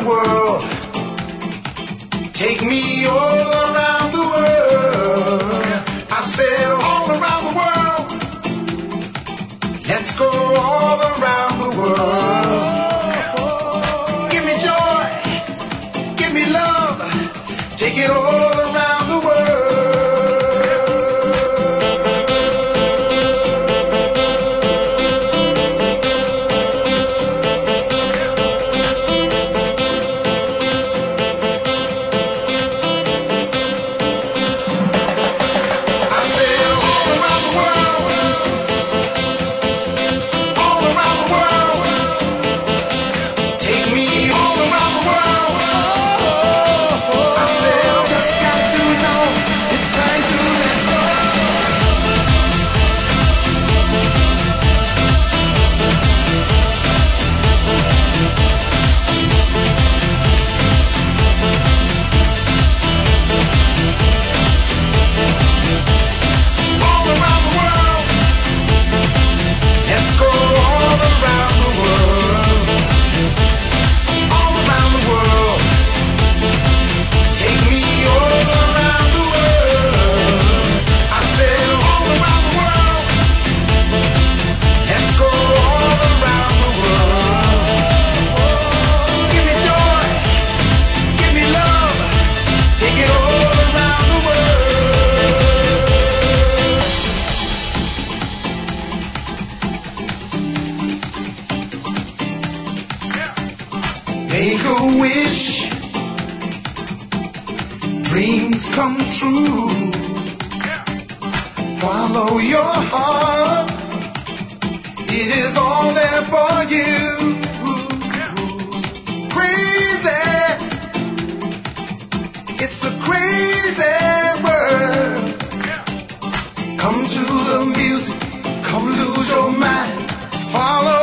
world. Take me all around the world. I said all around the world. Let's go all around the world. Give me joy, give me love, take it all around the world. Make a wish, dreams come true. Follow your heart, it is all there for you. Crazy, it's a crazy world. Come to the music, come lose your mind. Follow